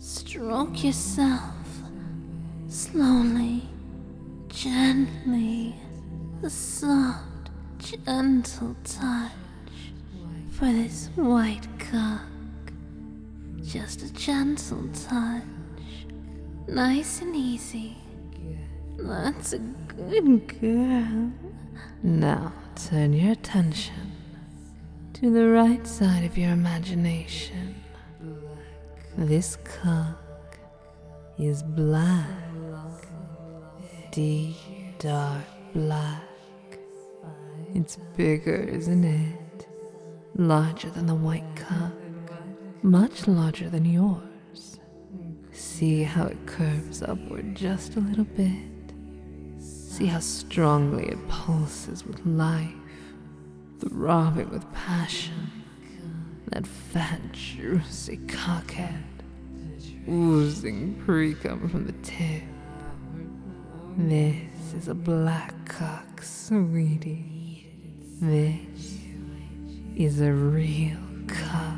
Stroke yourself slowly, gently, a soft, gentle touch for this white cock. Just a gentle touch, nice and easy. That's a good girl. Now turn your attention to the right side of your imagination. This cock is black, deep, dark black. It's bigger, isn't it? Larger than the white cock, much larger than yours. See how it curves upward just a little bit. See how strongly it pulses with life, throbbing with passion. That fat, juicy cockhead, oozing pre-cum from the tip. This is a black cock, sweetie. This is a real cock.